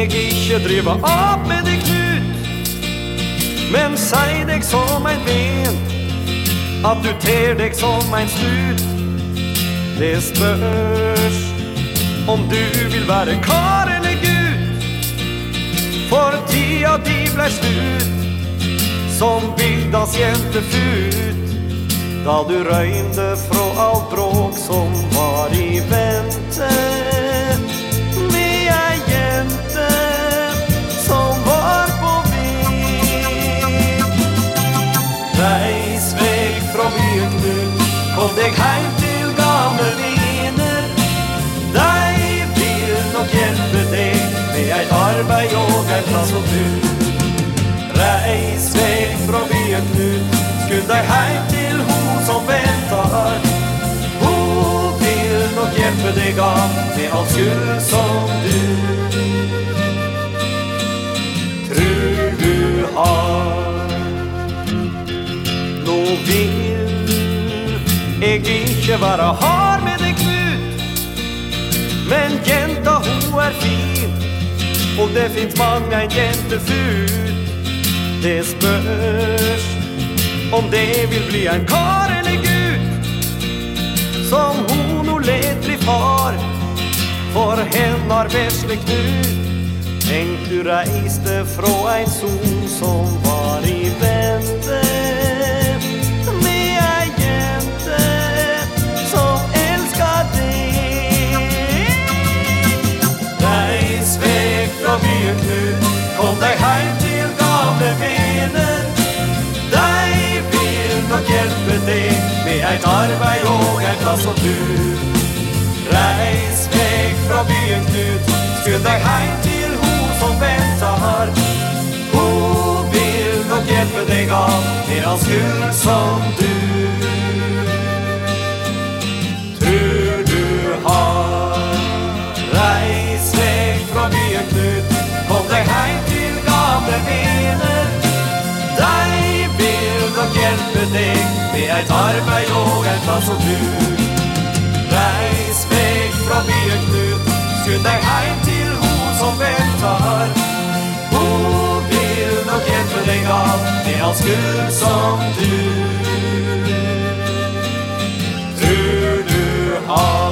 jeg ikke driver opp med deg, Knut, men sier deg som en ben, at du ter deg som en stut. Det spørs om du vil være kar eller gutt, for tida di ble slutt som bygdas jentefut, da du røynde fra alt bråk som var i vente, med ei jente som var på vei. Reis vekk fra byen du, kom deg heim til gamle viner. De vil nok hjelpe deg med et arbeid og en plass å bo. Reis vekk fra byen du, skund deg heim til hun som ventar. Hun vil nok hjelpe deg av med all skyld som du tror du har. Nå vil jeg ikke være hard med deg, Knut, men jenta hun er fin, og det finnes mange en jentefut. Det spørs om det vil bli en kar eller gutt, som hun og leter i far, for henne har vesle Knut. Tenk du reiste fra en son som var i vente, med ei jente som elsker deg. Reis vekk fra byen Knut, kom deg heim til gamle venner. De vil nok hjelpe deg med et arbeid og en plass å bo. Reis vekk fra byen Knut, skund deg heim til hun som ventar. Hun vil nok hjelpe deg av med all skyld som du tror du har. Reis vekk fra byen Knut, kom deg heim til gamle venner. De vil nok hjelpe deg med et arbeid og en plass å bo. Reis vekk fra byen Knut, skund deg heim til hun som ventar. Hun vil nok hjelpe deg av med all skyld som du tror du har.